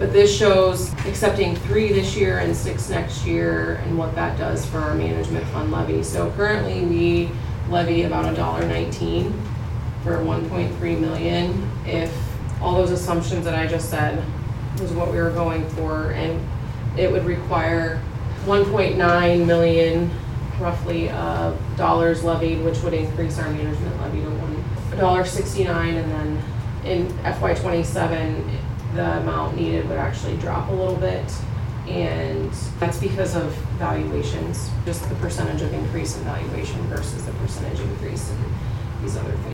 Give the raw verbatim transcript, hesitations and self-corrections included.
But this shows accepting three this year and six next year and what that does for our management fund levy. So currently we levy about a dollar nineteen for one point three million. If all those assumptions that I just said was what we were going for, and it would require one point nine million roughly of dollars levied, which would increase our management levy to one dollar sixty-nine, and then in F Y twenty-seven the amount needed would actually drop a little bit, and that's because of valuations, just the percentage of increase in valuation versus the percentage increase in these other things.